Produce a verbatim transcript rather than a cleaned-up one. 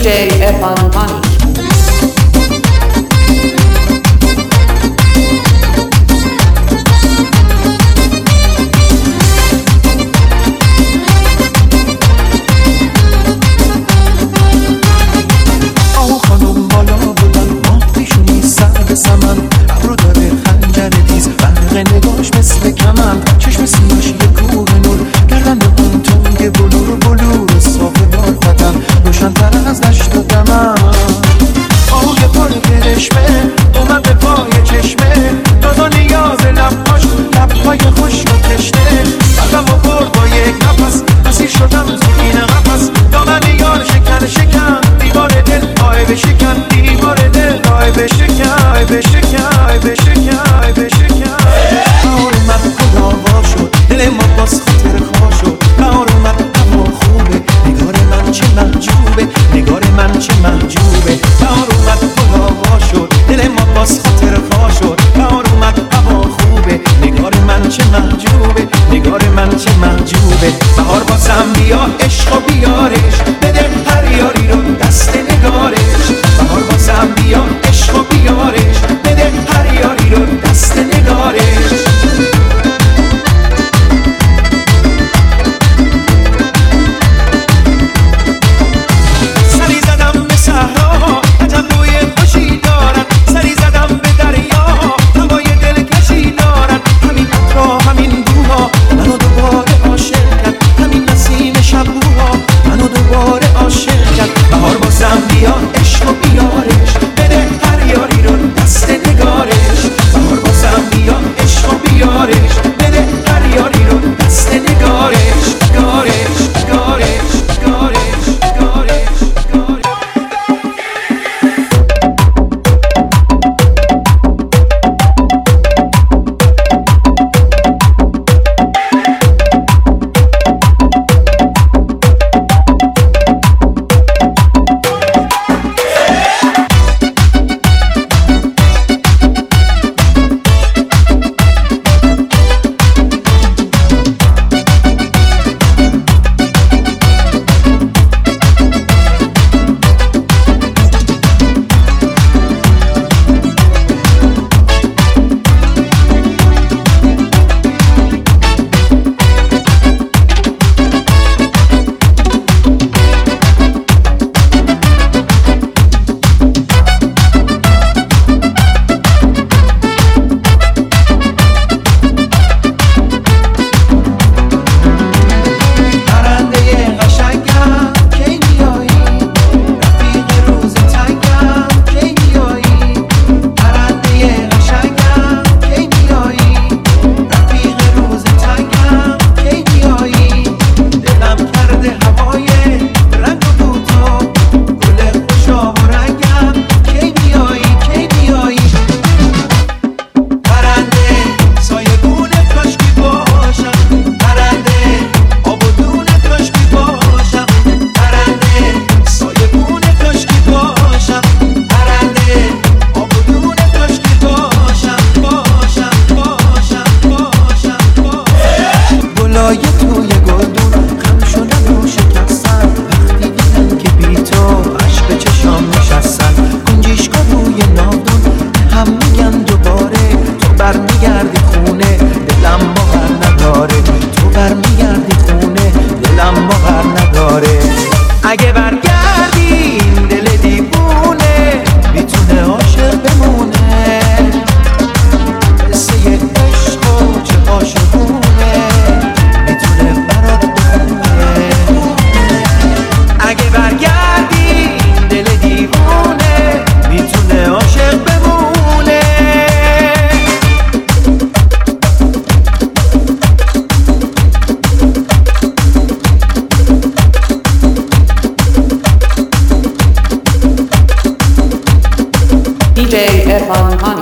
دی جی ارفان هانی. نگاش مثل کمن، چشم سیاش یه کوه نور، گردن به اون تنگ بلور بلور، صاحب بال فتن روشن‌تر از دشت و دمن. آه پر کرشمه اومد به پای چشمه، دادا نیاز لبهاش لبهای خشک و تشنه، قلبمو برد با یک نفس، اسیر شدم تو این قفس، دامن یار شکن شکن، دیوار دل آی بشکن، دیوار دل آی بشکن، آی بشکن، آی بشکن، آی بشکن. بهار اومد خدا وا شد، دل ما باز خاطر خواه شد. بهار اومد هوا خوبه، نگار من چه محجوبه، نگار من چه محجوبه. بهار اومد خدا وا شد، دل ما باز خاطر خواه شد. بهار اومد هوا خوبه، نگار من چه محجوبه، نگار من چه محجوبه. بهار بازم بیا عشق و بیارش، بده هر یاری رو دست نگارش. بهار بازم بیا عشق و بیارش، بده هر یاری رو دست نگارش. سری زدم به صحرا عجب بوی خوشی دارن، سری زدم به دریا هوای دلکشی دارن. همین عطرها همین بوها منو دوباره عاشق کرد، همین نسیم شبوها منو دوباره عاشق کرد. بهار بازم بیا عشق و بیارش، بده هر یاری رو دست نگارش. بهار بازم بیا عشق و بیارش، بده هر یاری رو دست نگارش. گارش گارش گارش گارش گارش. اگه برگردی این دل دیوونه میتونه عاشق بمونه، قصه عشق و چه عاشقونه میتونه برات بخونه. اگه برگردی این دل دیوونه میتونه عاشق بمونه. دی جی ارفان هانی.